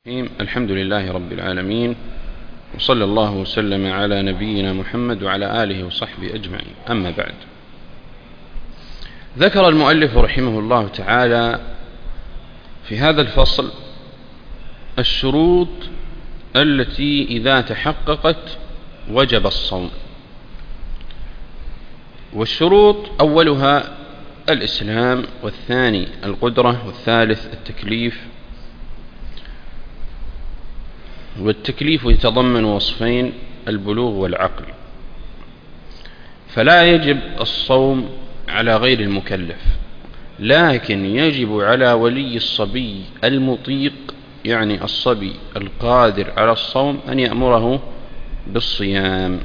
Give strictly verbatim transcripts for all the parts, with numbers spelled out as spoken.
الحمد لله رب العالمين، وصلى الله وسلم على نبينا محمد وعلى آله وصحبه أجمعين. أما بعد، ذكر المؤلف رحمه الله تعالى في هذا الفصل الشروط التي إذا تحققت وجب الصوم. والشروط أولها الإسلام، والثاني القدرة، والثالث التكليف. والتكليف يتضمن وصفين: البلوغ والعقل. فلا يجب الصوم على غير المكلف، لكن يجب على ولي الصبي المطيق، يعني الصبي القادر على الصوم، أن يأمره بالصيام.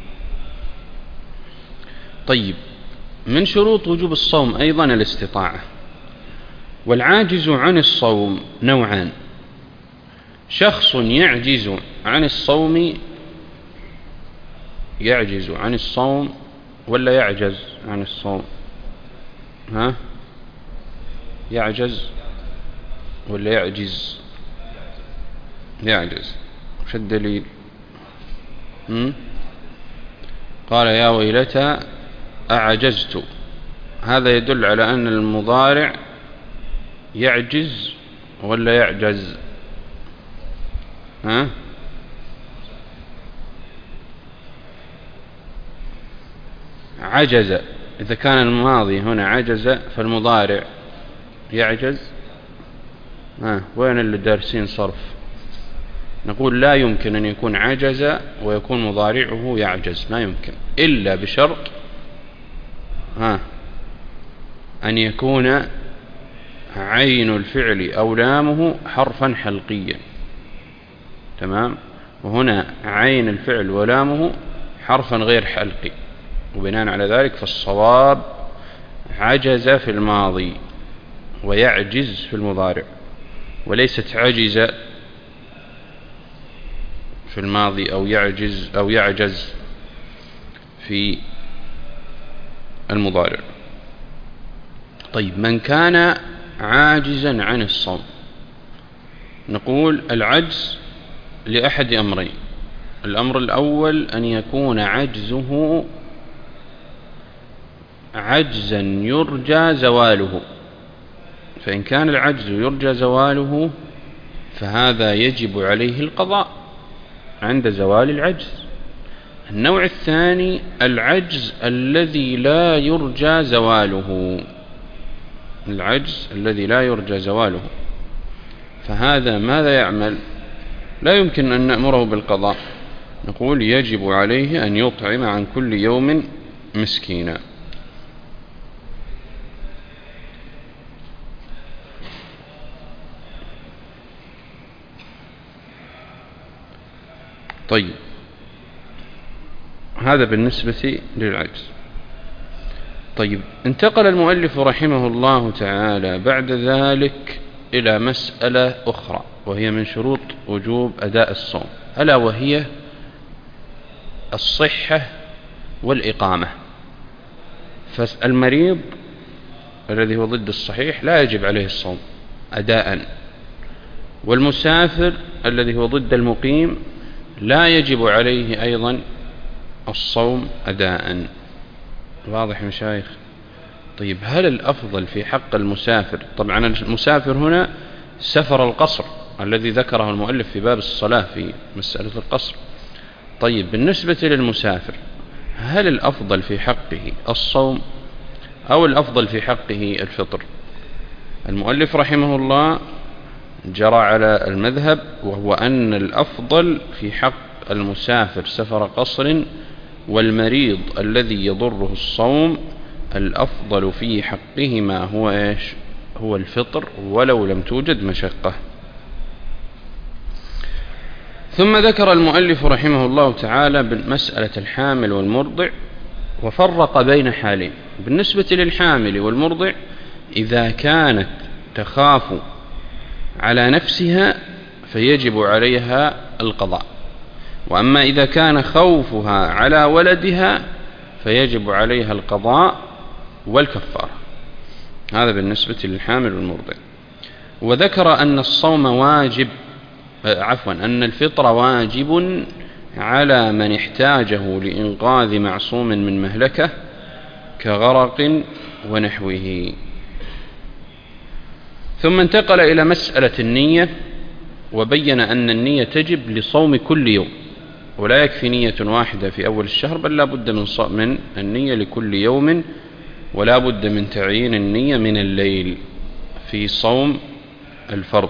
طيب، من شروط وجوب الصوم أيضا الاستطاعة. والعاجز عن الصوم نوعان: شخص يعجز عن الصوم يعجز عن الصوم ولا يعجز عن الصوم؟ ها؟ يعجز ولا يعجز؟ يعجز. وش الدليل؟ هم؟ قال: يا ويلتى أعجزت. هذا يدل على أن المضارع يعجز ولا يعجز؟ ها؟ عجز. إذا كان الماضي هنا عجز فالمضارع يعجز. ها؟ وين اللي دارسين صرف؟ نقول لا يمكن أن يكون عجز ويكون مضارعه يعجز، لا يمكن، إلا بشرط ها أن يكون عين الفعل أو لامه حرفا حلقيا. تمام؟ وهنا عين الفعل ولامه حرفا غير حلقي، وبناء على ذلك فالصواب عجز في الماضي ويعجز في المضارع، وليست عجز في الماضي أو يعجز أو يعجز في المضارع. طيب، من كان عاجزا عن الصوم، نقول العجز لأحد أمرين: الأمر الأول أن يكون عجزه عجزا يرجى زواله، فإن كان العجز يرجى زواله فهذا يجب عليه القضاء عند زوال العجز. النوع الثاني العجز الذي لا يرجى زواله، العجز الذي لا يرجى زواله، فهذا ماذا يعمل؟ لا يمكن أن نأمره بالقضاء، نقول يجب عليه أن يطعم عن كل يوم مسكينا. طيب، هذا بالنسبة للعجز. طيب، انتقل المؤلف رحمه الله تعالى بعد ذلك إلى مسألة أخرى، وهي من شروط وجوب أداء الصوم، ألا وهي الصحة والإقامة. فالمريض الذي هو ضد الصحيح لا يجب عليه الصوم أداء، والمسافر الذي هو ضد المقيم لا يجب عليه أيضا الصوم أداء. واضح مشايخ؟ طيب، هل الأفضل في حق المسافر؟ طبعا المسافر هنا سفر القصر الذي ذكره المؤلف في باب الصلاة في مسألة القصر. طيب، بالنسبة للمسافر هل الأفضل في حقه الصوم أو الأفضل في حقه الفطر؟ المؤلف رحمه الله جرى على المذهب، وهو أن الأفضل في حق المسافر سفر قصر، والمريض الذي يضره الصوم الأفضل في حقهما هو إيش؟ هو الفطر، ولو لم توجد مشقة. ثم ذكر المؤلف رحمه الله تعالى مسألة الحامل والمرضع، وفرق بين حالين. بالنسبة للحامل والمرضع، إذا كانت تخاف على نفسها فيجب عليها القضاء، وأما إذا كان خوفها على ولدها فيجب عليها القضاء والكفارة. هذا بالنسبة للحامل والمرضع. وذكر أن الصوم واجب عفوا أن الفطر واجب على من احتاجه لإنقاذ معصوم من مهلكة كغرق ونحوه. ثم انتقل إلى مسألة النية، وبين أن النية تجب لصوم كل يوم، ولا يكفي نية واحدة في أول الشهر، بل لا بد من من النية لكل يوم، ولا بد من تعيين النية من الليل في صوم الفرض.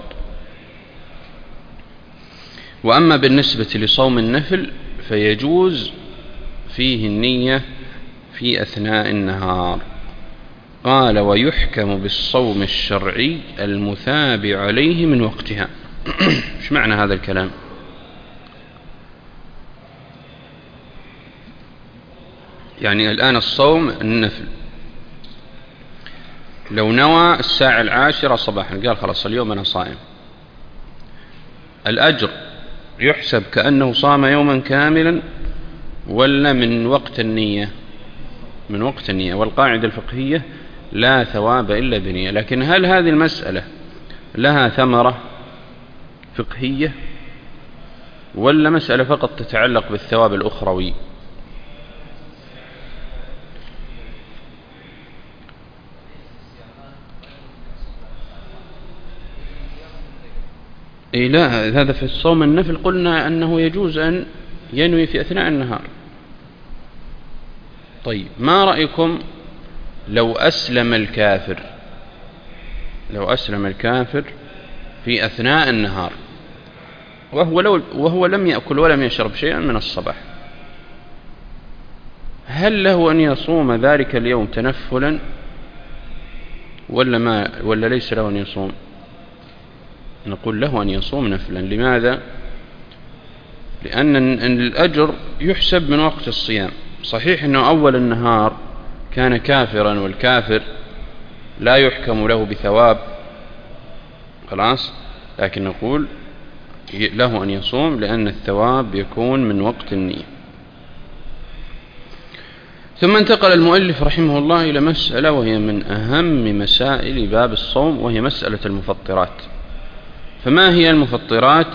وأما بالنسبة لصوم النفل فيجوز فيه النية في أثناء النهار. قال: ويحكم بالصوم الشرعي المثاب عليه من وقتها. ايش معنى هذا الكلام؟ يعني الآن الصوم النفل لو نوى الساعة العاشرة صباحا قال خلاص اليوم أنا صائم، الأجر يحسب كأنه صام يوما كاملا ولا من وقت النية؟ من وقت النية. والقاعدة الفقهية لا ثواب إلا بنية. لكن هل هذه المسألة لها ثمرة فقهية ولا مسألة فقط تتعلق بالثواب الأخروي؟ إيه لا، هذا في الصوم النفل قلنا أنه يجوز أن ينوي في أثناء النهار. طيب ما رأيكم لو أسلم الكافر لو أسلم الكافر في أثناء النهار وهو, لو وهو لم يأكل ولم يشرب شيئا من الصباح، هل له أن يصوم ذلك اليوم تنفلا ولا, ما ولا ليس له أن يصوم؟ نقول له أن يصوم نفلا. لماذا؟ لأن الأجر يحسب من وقت الصيام. صحيح أنه أول النهار كان كافرا، والكافر لا يحكم له بثواب خلاص، لكن نقول له أن يصوم لأن الثواب يكون من وقت النية. ثم انتقل المؤلف رحمه الله إلى مسألة وهي من أهم مسائل باب الصوم، وهي مسألة المفطرات. فما هي المفطرات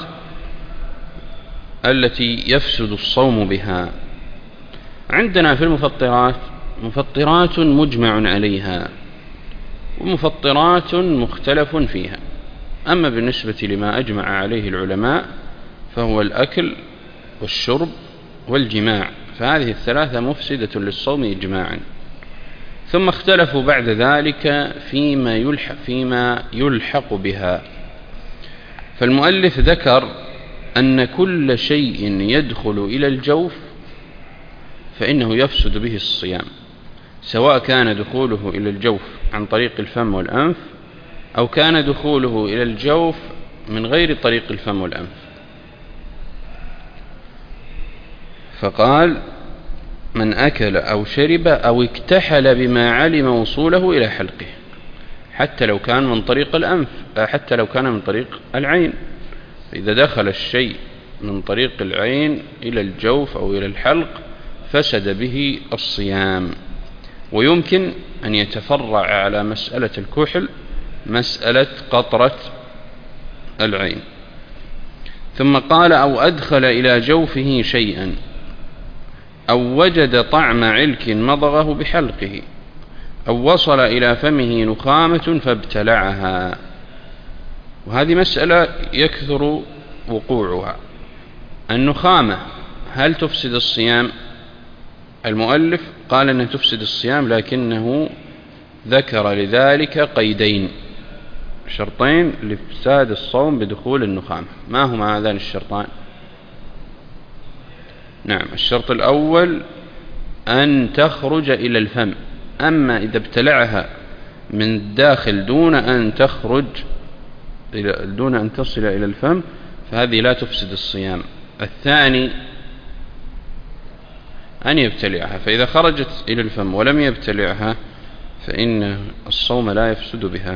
التي يفسد الصوم بها؟ عندنا في المفطرات مفطرات مجمع عليها ومفطرات مختلف فيها. أما بالنسبة لما أجمع عليه العلماء فهو الأكل والشرب والجماع، فهذه الثلاثة مفسدة للصوم إجماعا. ثم اختلفوا بعد ذلك فيما يلحق, فيما يلحق بها. فالمؤلف ذكر أن كل شيء يدخل إلى الجوف فإنه يفسد به الصيام، سواء كان دخوله إلى الجوف عن طريق الفم والأنف أو كان دخوله إلى الجوف من غير طريق الفم والأنف. فقال: من أكل أو شرب أو اكتحل بما علم وصوله إلى حلقه، حتى لو كان من طريق الأنف، حتى لو كان من طريق العين. فإذا دخل الشيء من طريق العين إلى الجوف أو إلى الحلق فسد به الصيام. ويمكن أن يتفرع على مسألة الكحل مسألة قطرة العين. ثم قال: أو أدخل إلى جوفه شيئا أو وجد طعم علك مضغه بحلقه أو وصل إلى فمه نخامة فابتلعها. وهذه مسألة يكثر وقوعها. النخامة هل تفسد الصيام؟ المؤلف قال أنها تفسد الصيام، لكنه ذكر لذلك قيدين، شرطين لإفساد الصوم بدخول النخامة. ما هما هذان الشرطان؟ نعم، الشرط الأول أن تخرج إلى الفم، أما إذا ابتلعها من الداخل دون أن تخرج دون أن تصل إلى الفم فهذه لا تفسد الصيام. الثاني أن يبتلعها، فإذا خرجت إلى الفم ولم يبتلعها فإن الصوم لا يفسد بها.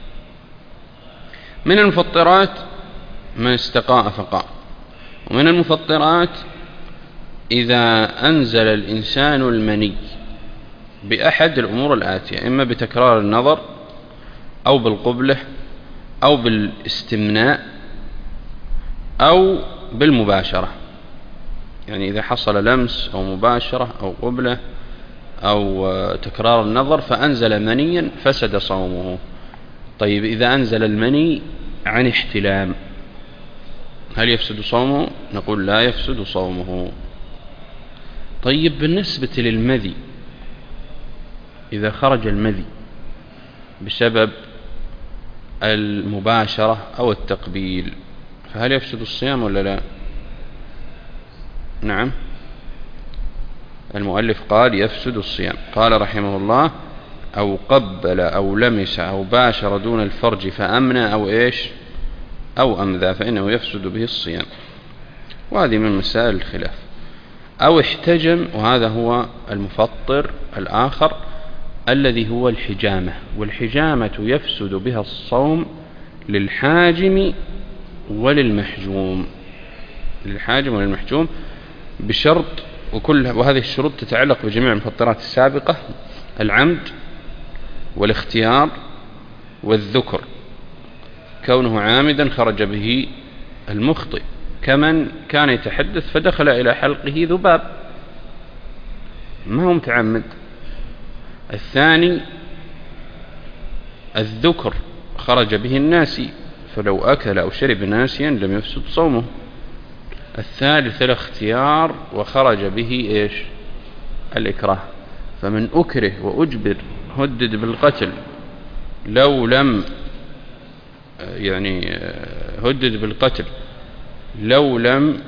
من المفطرات ما استقاء فقاء. ومن المفطرات إذا أنزل الإنسان المني بأحد الأمور الآتية، إما بتكرار النظر أو بالقبلة أو بالاستمناء أو بالمباشرة، يعني إذا حصل لمس أو مباشرة أو قبلة أو تكرار النظر فأنزل منيا فسد صومه. طيب إذا أنزل المني عن احتلام هل يفسد صومه؟ نقول لا يفسد صومه. طيب بالنسبة للمذي، إذا خرج المذي بسبب المباشرة أو التقبيل فهل يفسد الصيام ولا لا؟ نعم، المؤلف قال يفسد الصيام. قال رحمه الله: أو قبل أو لمس أو باشر دون الفرج فأمنى أو إيش أو أمذى فإنه يفسد به الصيام، وهذه من مسائل الخلاف. أو احتجم، وهذا هو المفطر الآخر الذي هو الحجامة، والحجامة يفسد بها الصوم للحاجم وللمحجوم، للحاجم وللمحجوم بشرط، وكل وهذه الشروط تتعلق بجميع المفطرات السابقة: العمد والاختيار والذكر، كونه عامدا خرج به المخطئ، كمن كان يتحدث فدخل إلى حلقه ذباب، ما هو متعمد. الثاني الذكر، خرج به الناسي، فلو أكل أو شرب ناسيا لم يفسد صومه. الثالث الاختيار، وخرج به إيش الإكراه، فمن أكره وأجبر هدد بالقتل لو لم يعني هدد بالقتل لو لم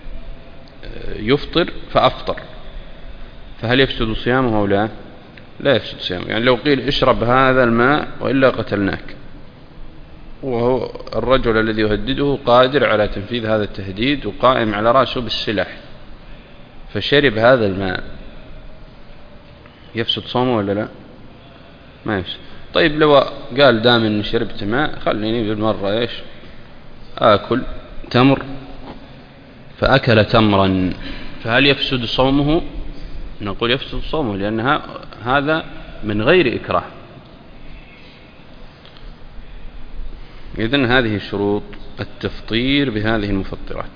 يفطر فأفطر، فهل يفسد صيامه أو لا؟ لا يفسد صيامه. يعني لو قيل اشرب هذا الماء وإلا قتلناك، وهو الرجل الذي يهدده قادر على تنفيذ هذا التهديد وقائم على رأسه بالسلاح، فشرب هذا الماء، يفسد صومه ولا لا؟ ما يفسد. طيب لو قال دام اني شربت ماء خليني بالمرة ايش آكل تمر، فأكل تمرا، فهل يفسد صومه؟ نقول يفسد صومه، لأن هذا من غير إكراه. إذن هذه شروط التفطير بهذه المفطرات.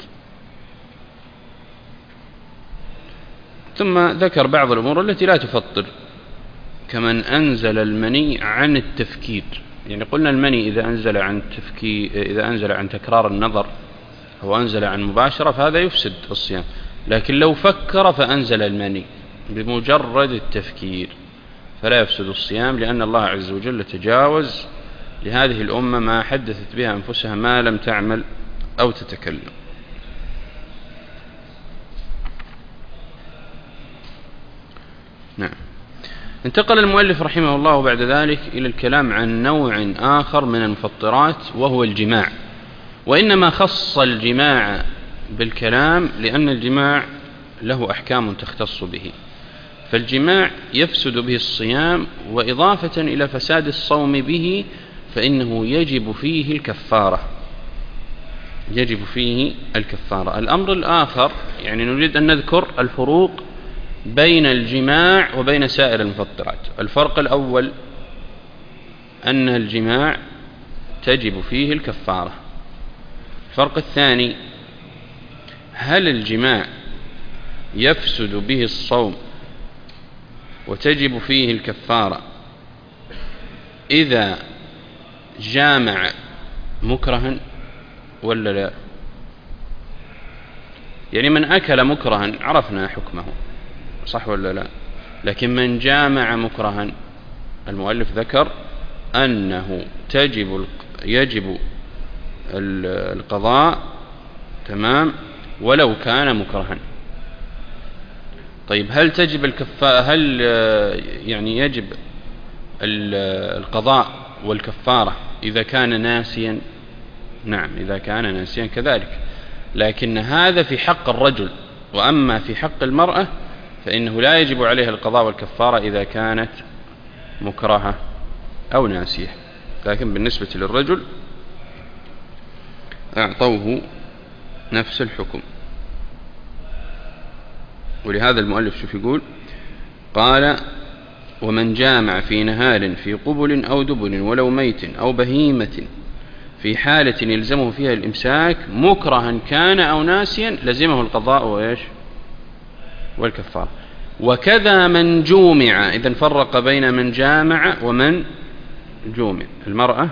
ثم ذكر بعض الأمور التي لا تفطر، كمن أنزل المني عن التفكير. يعني قلنا المني إذا أنزل عن التفكير، إذا أنزل عن تكرار النظر أو أنزل عن مباشرة فهذا يفسد الصيام، لكن لو فكر فأنزل المني بمجرد التفكير فلا يفسد الصيام، لأن الله عز وجل تجاوز لهذه الأمة ما حدثت بها أنفسها ما لم تعمل أو تتكلم. نعم. انتقل المؤلف رحمه الله بعد ذلك إلى الكلام عن نوع آخر من المفطرات وهو الجماع، وإنما خص الجماع بالكلام لأن الجماع له أحكام تختص به، فالجماع يفسد به الصيام، وإضافة إلى فساد الصوم به فإنه يجب فيه الكفارة، يجب فيه الكفارة. الأمر الآخر، يعني نريد أن نذكر الفروق بين الجماع وبين سائر المفطرات. الفرق الأول أن الجماع تجب فيه الكفارة. الفرق الثاني: هل الجماع يفسد به الصوم وتجب فيه الكفارة إذا جامع مكرها ولا لا؟ يعني من أكل مكرها عرفنا حكمه، صح ولا لا؟ لكن من جامع مكرها المؤلف ذكر أنه تجب يجب القضاء، تمام، ولو كان مكرها. طيب هل تجب الكفارة، هل يعني يجب القضاء والكفارة إذا كان ناسيا؟ نعم، إذا كان ناسيا كذلك، لكن هذا في حق الرجل، وأما في حق المرأة فإنه لا يجب عليها القضاء والكفارة إذا كانت مكرهة أو ناسية، لكن بالنسبة للرجل أعطوه نفس الحكم. ولهذا المؤلف شوف يقول، قال: ومن جامع في نهار في قبل أو دبر ولو ميت أو بهيمة في حالة يلزمه فيها الإمساك مكرها كان أو ناسيا لزمه القضاء وإيش والكفارة. وكذا من جومع، إذن فرق بين من جامع ومن جومع. المرأة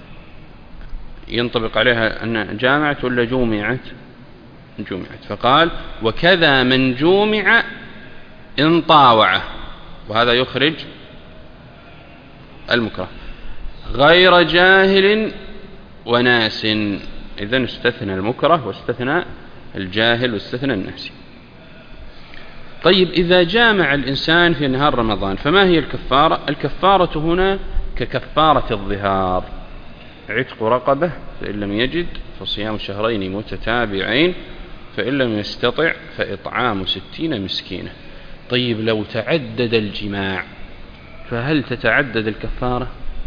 ينطبق عليها أن جامعت ولا جومعت؟ جومعت. فقال وكذا من جومع إن طاوعه، وهذا يخرج المكره، غير جاهل وناس. إذن استثنى المكره واستثنى الجاهل واستثنى الناس. طيب إذا جامع الإنسان في نهار رمضان فما هي الكفارة؟ الكفارة هنا ككفارة الظهار، عتق رقبة فإن لم يجد فصيام شهرين متتابعين فإن لم يستطع فإطعام ستين مسكينة. طيب لو تعدد الجماع فهل تتعدد الكفارة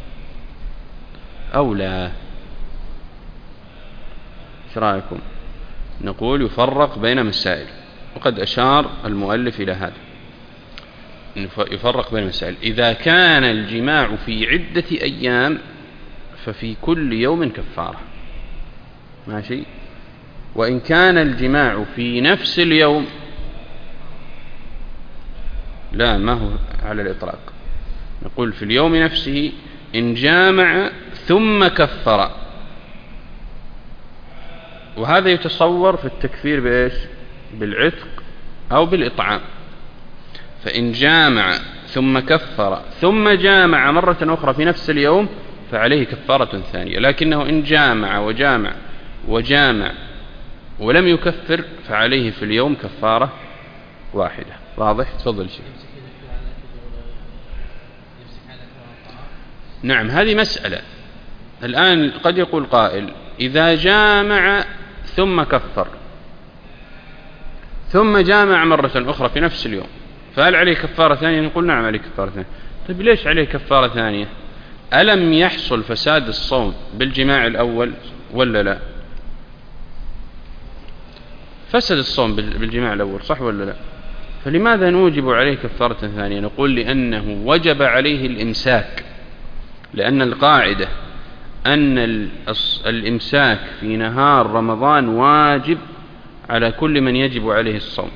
أو لا؟ ايش رأيكم؟ نقول يفرق بين مسائل، وقد أشار المؤلف إلى هذا، يفرق بين مسائل. إذا كان الجماع في عدة أيام ففي كل يوم كفارة، ماشي. وإن كان الجماع في نفس اليوم لا، ما هو على الإطلاق. نقول في اليوم نفسه إن جامع ثم كفر، وهذا يتصور في التكفير بإيش؟ بالعتق أو بالإطعام. فإن جامع ثم كفر ثم جامع مرة أخرى في نفس اليوم فعليه كفارة ثانية، لكنه إن جامع وجامع وجامع ولم يكفر فعليه في اليوم كفارة واحدة. واضح؟ تفضل شيء. نعم، هذه مسألة. الآن قد يقول قائل إذا جامع ثم كفر ثم جامع مرة أخرى في نفس اليوم فهل عليه كفارة ثانية؟ نقول نعم عليه كفارة ثانية. طيب ليش عليه كفارة ثانية؟ ألم يحصل فساد الصوم بالجماع الأول ولا لا؟ فسد الصوم بالجماع الأول، صح ولا لا؟ فلماذا نوجب عليه كفارة ثانية؟ نقول لأنه وجب عليه الإمساك، لأن القاعدة أن الإمساك في نهار رمضان واجب على كل من يجب عليه الصوم.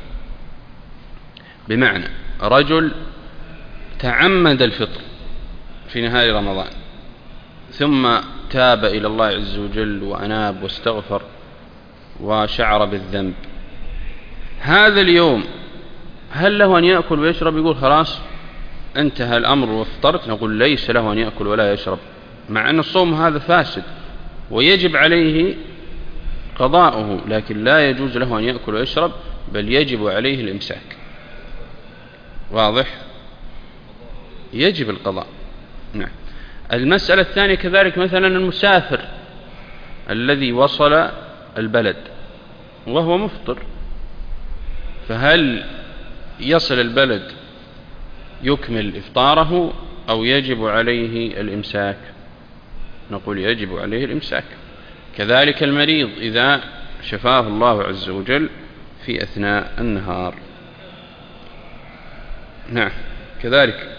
بمعنى رجل تعمد الفطر في نهار رمضان ثم تاب إلى الله عز وجل وأناب واستغفر وشعر بالذنب، هذا اليوم هل له أن يأكل ويشرب؟ يقول خلاص انتهى الأمر وافطرت. نقول ليس له أن يأكل ولا يشرب، مع أن الصوم هذا فاسد ويجب عليه قضاؤه، لكن لا يجوز له أن يأكل ويشرب، بل يجب عليه الإمساك. واضح؟ يجب القضاء. نعم. المسألة الثانية كذلك، مثلا المسافر الذي وصل البلد وهو مفطر، فهل يصل البلد يكمل إفطاره أو يجب عليه الإمساك؟ نقول يجب عليه الإمساك. كذلك المريض إذا شفاه الله عز وجل في أثناء النهار. نعم، كذلك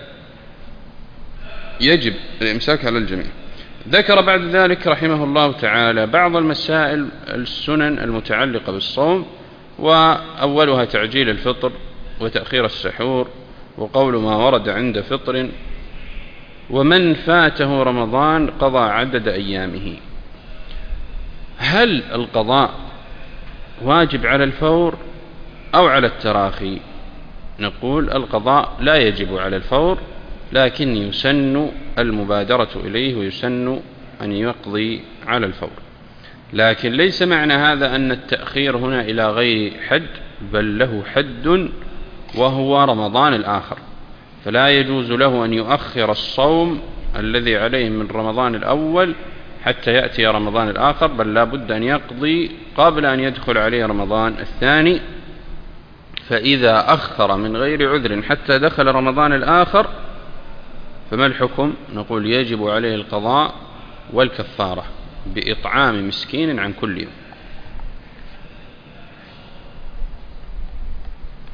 يجب الإمساك على الجميع. ذكر بعد ذلك رحمه الله تعالى بعض المسائل السنن المتعلقة بالصوم، وأولها تعجيل الفطر وتأخير السحور، وقول ما ورد عند فطر، ومن فاته رمضان قضى عدد أيامه. هل القضاء واجب على الفور أو على التراخي؟ نقول القضاء لا يجب على الفور، لكن يسن المبادرة إليه ويسن أن يقضي على الفور. لكن ليس معنى هذا أن التأخير هنا إلى غير حد، بل له حد وهو رمضان الآخر، فلا يجوز له أن يؤخر الصوم الذي عليه من رمضان الأول حتى يأتي رمضان الآخر، بل لا بد أن يقضي قبل أن يدخل عليه رمضان الثاني. فإذا أخر من غير عذر حتى دخل رمضان الآخر فما الحكم؟ نقول يجب عليه القضاء والكفارة بإطعام مسكين عن كل يوم.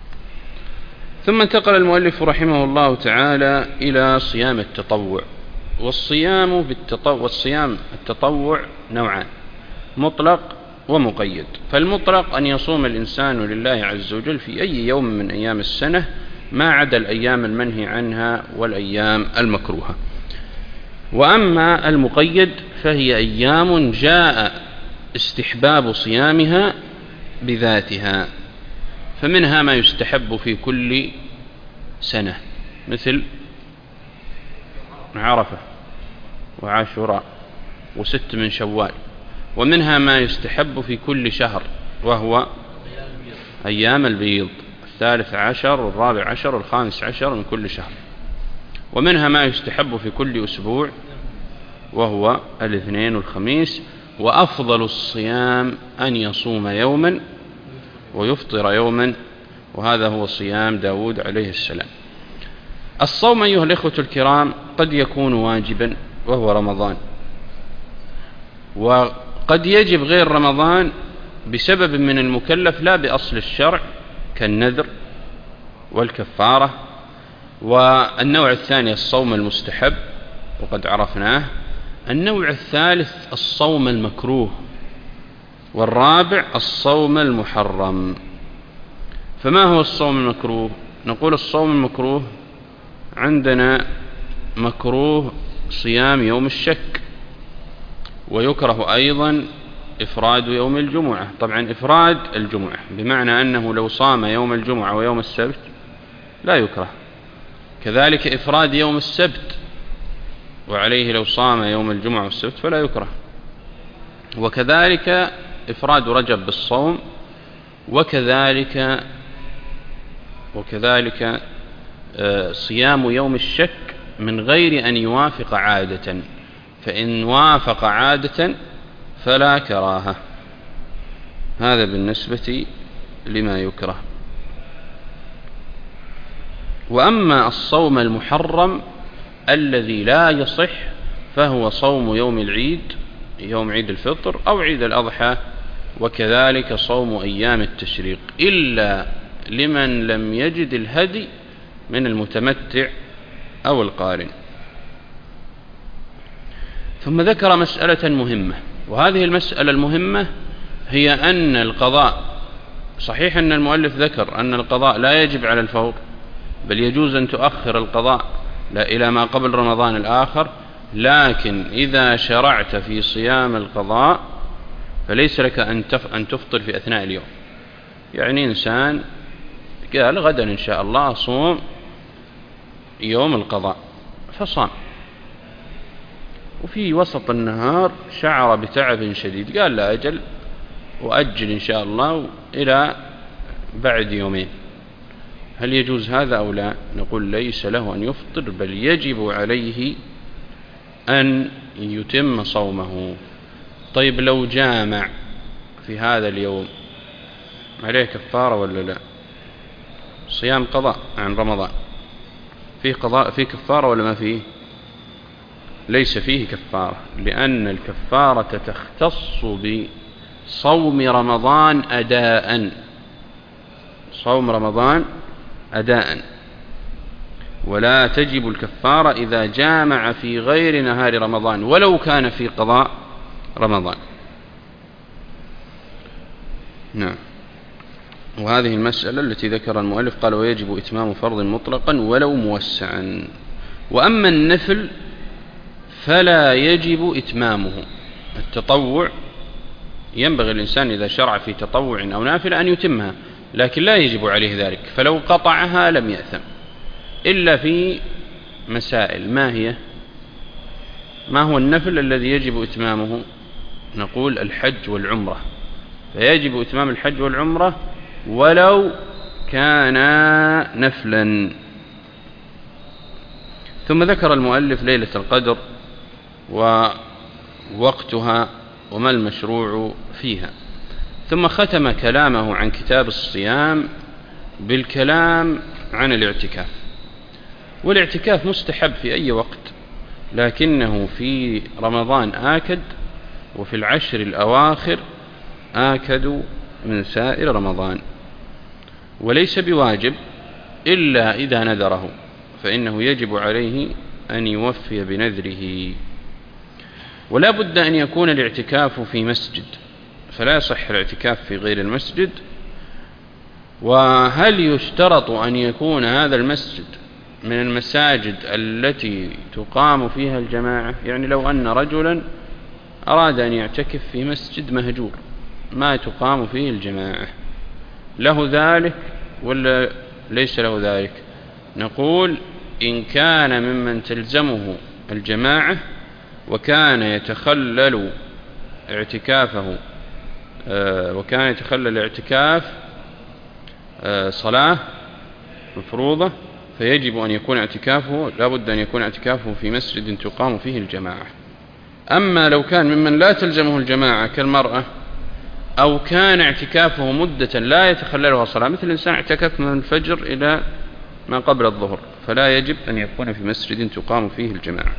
ثم انتقل المؤلف رحمه الله تعالى إلى صيام التطوع، والصيام بالتطوع والصيام التطوع نوعان: مطلق ومقيد. فالمطلق أن يصوم الإنسان لله عز وجل في أي يوم من أيام السنة ما عدا الأيام المنهي عنها والأيام المكروهة. وأما المقيد فهي أيام جاء استحباب صيامها بذاتها، فمنها ما يستحب في كل سنة مثل عرفة وعاشوراء وست من شوال، ومنها ما يستحب في كل شهر وهو أيام البيض، الثالث عشر والرابع عشر والخامس عشر من كل شهر، ومنها ما يستحب في كل أسبوع وهو الاثنين والخميس. وأفضل الصيام أن يصوم يوما ويفطر يوما، وهذا هو صيام داود عليه السلام. الصوم أيها الإخوة الكرام قد يكون واجبا وهو رمضان، وقد يجب غير رمضان بسبب من المكلف لا بأصل الشرع كالنذر والكفارة. والنوع الثاني الصوم المستحب وقد عرفناه. النوع الثالث الصوم المكروه، والرابع الصوم المحرم. فما هو الصوم المكروه؟ نقول الصوم المكروه عندنا مكروه صيام يوم الشك، ويكره أيضا إفراد يوم الجمعة. طبعا إفراد الجمعة بمعنى أنه لو صام يوم الجمعة ويوم السبت لا يكره، كذلك إفراد يوم السبت وعليه لو صام يوم الجمعة والسبت فلا يكره، وكذلك إفراد رجب بالصوم، وكذلك وكذلك صيام يوم الشك من غير أن يوافق عادة، فإن وافق عادة فلا كراهة. هذا بالنسبة لما يكره. وأما الصوم المحرم الذي لا يصح فهو صوم يوم العيد، يوم عيد الفطر أو عيد الأضحى، وكذلك صوم أيام التشريق، إلا لمن لم يجد الهدي من المتمتع أو القارن. ثم ذكر مسألة مهمة، وهذه المسألة المهمة هي أن القضاء، صحيح أن المؤلف ذكر أن القضاء لا يجب على الفور، بل يجوز أن تؤخر القضاء لا إلى ما قبل رمضان الآخر، لكن إذا شرعت في صيام القضاء فليس لك أن تفطر في أثناء اليوم. يعني إنسان قال غدا إن شاء الله أصوم يوم القضاء فصام، وفي وسط النهار شعر بتعب شديد قال لا أجل وأجل إن شاء الله إلى بعد يومين، هل يجوز هذا أو لا؟ نقول ليس له أن يفطر، بل يجب عليه أن يتم صومه. طيب لو جامع في هذا اليوم عليه كفارة ولا لا؟ صيام قضاء عن رمضان، فيه قضاء فيه كفارة ولا ما فيه؟ ليس فيه كفارة، لأن الكفارة تختص بصوم رمضان أداء، صوم رمضان أداء، ولا تجب الكفارة إذا جامع في غير نهار رمضان ولو كان في قضاء رمضان. نعم. وهذه المسألة التي ذكر المؤلف قال ويجب إتمام فرض مطلقا ولو موسعا. وأما النفل فلا يجب إتمامه. التطوع ينبغي الإنسان إذا شرع في تطوع أو نافل أن يتمها، لكن لا يجب عليه ذلك، فلو قطعها لم يأثم، إلا في مسائل. ما هي؟ ما هو النفل الذي يجب إتمامه؟ نقول الحج والعمرة، فيجب إتمام الحج والعمرة ولو كان نفلا. ثم ذكر المؤلف ليلة القدر ووقتها وما المشروع فيها، ثم ختم كلامه عن كتاب الصيام بالكلام عن الاعتكاف. والاعتكاف مستحب في أي وقت، لكنه في رمضان آكد، وفي العشر الأواخر آكد من سائر رمضان، وليس بواجب إلا إذا نذره، فإنه يجب عليه أن يوفي بنذره. ولا بد أن يكون الاعتكاف في مسجد، فلا يصح الاعتكاف في غير المسجد. وهل يشترط أن يكون هذا المسجد من المساجد التي تقام فيها الجماعة؟ يعني لو أن رجلا أراد أن يعتكف في مسجد مهجور ما تقام فيه الجماعة، له ذلك ولا ليس له ذلك؟ نقول إن كان ممن تلزمه الجماعة وكان يتخلل اعتكافه وكان يتخلل اعتكاف صلاة مفروضة، فيجب أن يكون اعتكافه لا بد أن يكون اعتكافه في مسجد تقام فيه الجماعة. أما لو كان ممن لا تلزمه الجماعة كالمرأة، أو كان اعتكافه مدة لا يتخللها صلاة، مثل الإنسان اعتكف من الفجر إلى ما قبل الظهر، فلا يجب أن يكون في مسجد تقام فيه الجماعة.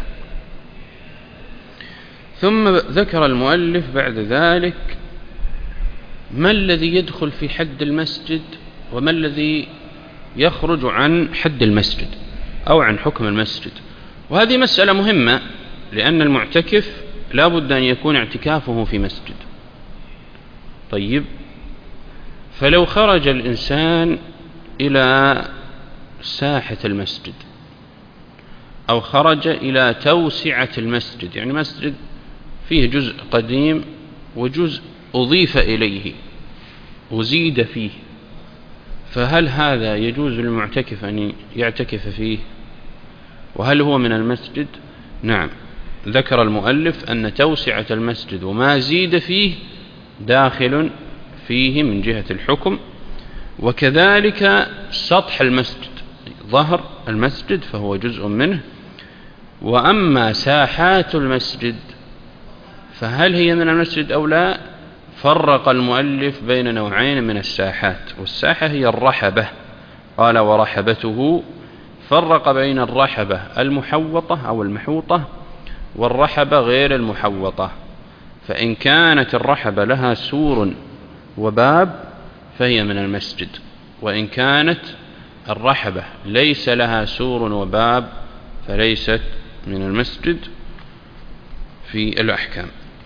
ثم ذكر المؤلف بعد ذلك ما الذي يدخل في حد المسجد وما الذي يخرج عن حد المسجد أو عن حكم المسجد. وهذه مسألة مهمة، لأن المعتكف لا بد أن يكون اعتكافه في مسجد. طيب، فلو خرج الإنسان إلى ساحة المسجد أو خرج إلى توسعة المسجد، يعني مسجد فيه جزء قديم وجزء أضيف إليه وزيد فيه، فهل هذا يجوز للمعتكف أن يعتكف فيه؟ وهل هو من المسجد؟ نعم، ذكر المؤلف أن توسعة المسجد وما زيد فيه داخل فيه من جهة الحكم، وكذلك سطح المسجد ظهر المسجد فهو جزء منه. وأما ساحات المسجد فهل هي من المسجد أو لا؟ فرق المؤلف بين نوعين من الساحات، والساحة هي الرحبة، قال ورحبته، فرق بين الرحبة المحوطة أو المحوطة والرحبة غير المحوطة. فإن كانت الرحبة لها سور وباب فهي من المسجد، وإن كانت الرحبة ليس لها سور وباب فليست من المسجد في الأحكام.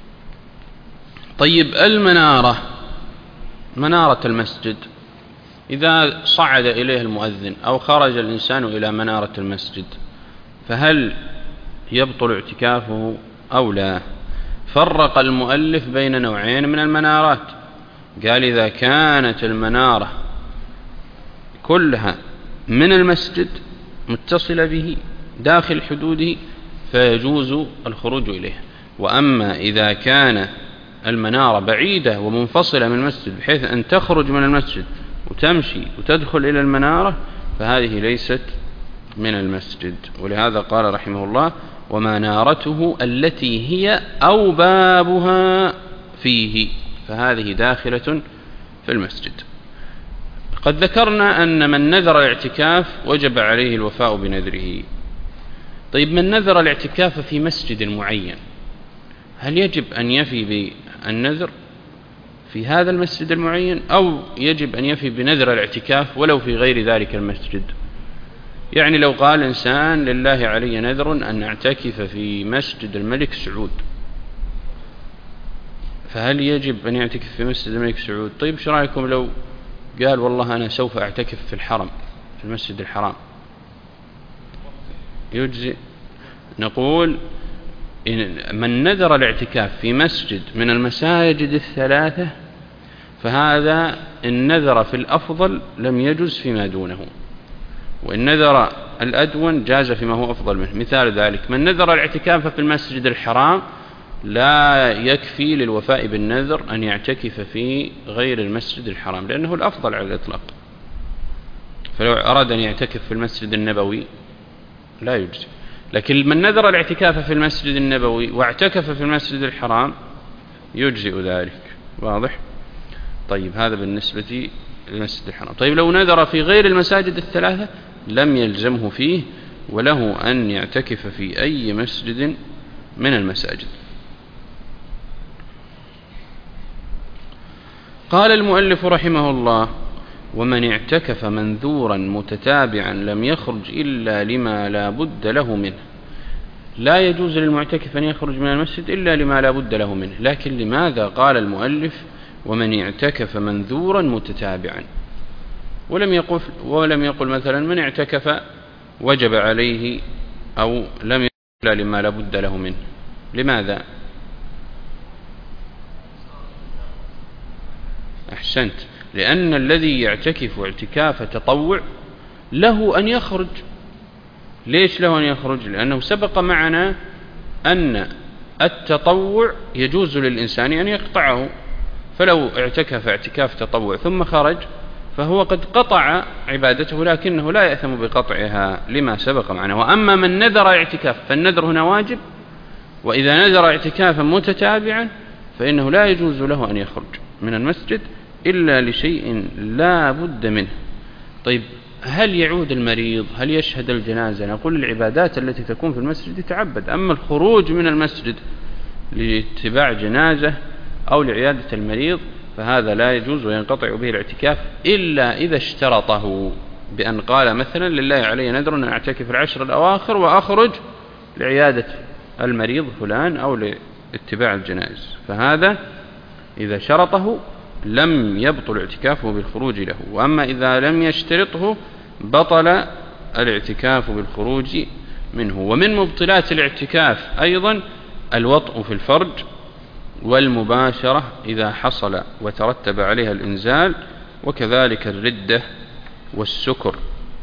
طيب، المنارة، منارة المسجد، إذا صعد إليه المؤذن أو خرج الإنسان إلى منارة المسجد فهل يبطل اعتكافه أو لا؟ فرق المؤلف بين نوعين من المنارات، قال إذا كانت المنارة كلها من المسجد متصلة به داخل حدوده فيجوز الخروج إليه. وأما إذا كان المنارة بعيدة ومنفصلة من المسجد بحيث أن تخرج من المسجد وتمشي وتدخل إلى المنارة فهذه ليست من المسجد. ولهذا قال رحمه الله ومنارته التي هي أو بابها فيه، فهذه داخلة في المسجد. قد ذكرنا أن من نذر الاعتكاف وجب عليه الوفاء بنذره. طيب، من نذر الاعتكاف في مسجد معين هل يجب أن يفي بالنذر في هذا المسجد المعين أو يجب أن يفي بنذر الاعتكاف ولو في غير ذلك المسجد؟ يعني لو قال إنسان لله علي نذر أن أعتكف في مسجد الملك سعود، فهل يجب أن يعتكف في مسجد الملك سعود؟ طيب، شو رأيكم لو قال والله أنا سوف أعتكف في الحرم، في المسجد الحرام، يجزي؟ نقول إن من نذر الاعتكاف في مسجد من المساجد الثلاثة فهذا إن نذر في الأفضل لم يجز فيما دونه، وإن نذر الأدون جاز فيما هو أفضل منه. مثال ذلك من نذر الاعتكاف في المسجد الحرام لا يكفي للوفاء بالنذر أن يعتكف في غير المسجد الحرام لأنه الأفضل على الإطلاق. فلو أراد أن يعتكف في المسجد النبوي لا يجزي، لكن من نذر الاعتكاف في المسجد النبوي واعتكف في المسجد الحرام يجزئ ذلك. واضح؟ طيب، هذا بالنسبة للمسجد الحرام. طيب، لو نذر في غير المساجد الثلاثة لم يلزمه فيه وله أن يعتكف في أي مسجد من المساجد. قال المؤلف رحمه الله ومن اعتكف منذورا متتابعا لم يخرج إلا لما لا بد له منه. لا يجوز للمعتكف أن يخرج من المسجد إلا لما لا بد له منه. لكن لماذا قال المؤلف ومن اعتكف منذورا متتابعا، ولم يقل, ولم يقل مثلا من اعتكف وجب عليه، أو لم يقل إلا لما لا بد له منه؟ لماذا؟ أحسنت، لأن الذي يعتكف اعتكاف تطوع له أن يخرج. ليش له أن يخرج؟ لأنه سبق معنا أن التطوع يجوز للإنسان أن يقطعه، فلو اعتكف اعتكاف تطوع ثم خرج فهو قد قطع عبادته، لكنه لا يأثم بقطعها لما سبق معنا. وأما من نذر اعتكاف فالنذر هنا واجب، وإذا نذر اعتكافا متتابعا فإنه لا يجوز له أن يخرج من المسجد إلا لشيء لا بد منه. طيب، هل يعود المريض؟ هل يشهد الجنازة؟ نقول العبادات التي تكون في المسجد يتعبد. أما الخروج من المسجد لاتباع جنازة أو لعيادة المريض فهذا لا يجوز، وينقطع به الاعتكاف إلا إذا اشترطه بأن قال مثلا لله علي نذر أن أعتكف العشر الأواخر وأخرج لعيادة المريض فلان أو لاتباع الجنائز، فهذا إذا شرطه لم يبطل اعتكافه بالخروج له. وأما إذا لم يشترطه بطل الاعتكاف بالخروج منه. ومن مبطلات الاعتكاف أيضا الوطء في الفرج والمباشرة إذا حصل وترتب عليها الإنزال، وكذلك الردة والسكر.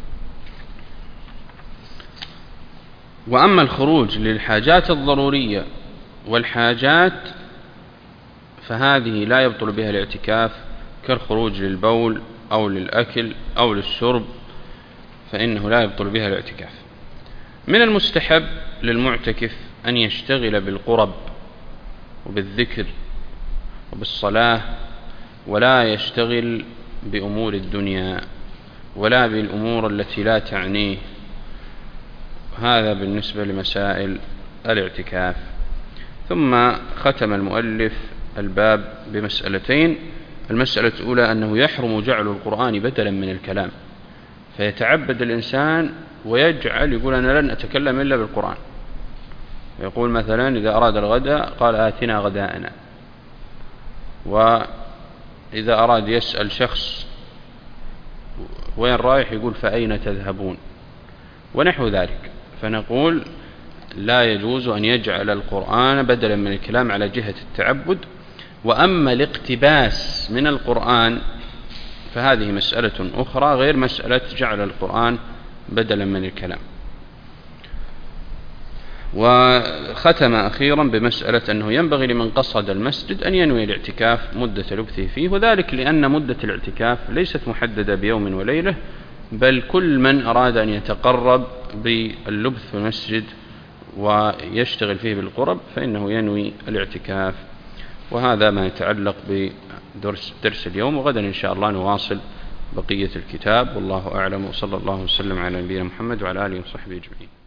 وأما الخروج للحاجات الضرورية والحاجات فهذه لا يبطل بها الاعتكاف، كالخروج للبول أو للأكل أو للشرب، فإنه لا يبطل بها الاعتكاف. من المستحب للمعتكف أن يشتغل بالقرب وبالذكر وبالصلاة، ولا يشتغل بأمور الدنيا ولا بالأمور التي لا تعنيه. هذا بالنسبة لمسائل الاعتكاف. ثم ختم المؤلف الباب بمسألتين. المسألة الأولى أنه يحرم جعل القرآن بدلا من الكلام، فيتعبد الإنسان ويجعل يقول أنا لن أتكلم إلا بالقرآن، يقول مثلا إذا أراد الغداء قال آتنا غداءنا، وإذا أراد يسأل شخص وين رايح يقول فأين تذهبون، ونحو ذلك. فنقول لا يجوز أن يجعل القرآن بدلا من الكلام على جهة التعبد. وأما الاقتباس من القرآن فهذه مسألة أخرى غير مسألة جعل القرآن بدلا من الكلام. وختم أخيرا بمسألة أنه ينبغي لمن قصد المسجد أن ينوي الاعتكاف مدة لبثه فيه، وذلك لأن مدة الاعتكاف ليست محددة بيوم وليلة، بل كل من أراد أن يتقرب باللبث في المسجد ويشتغل فيه بالقرب فإنه ينوي الاعتكاف. وهذا ما يتعلق بدرس درس اليوم، وغدا إن شاء الله نواصل بقية الكتاب، والله أعلم، وصلى الله وسلم على نبينا محمد وعلى آله وصحبه أجمعين.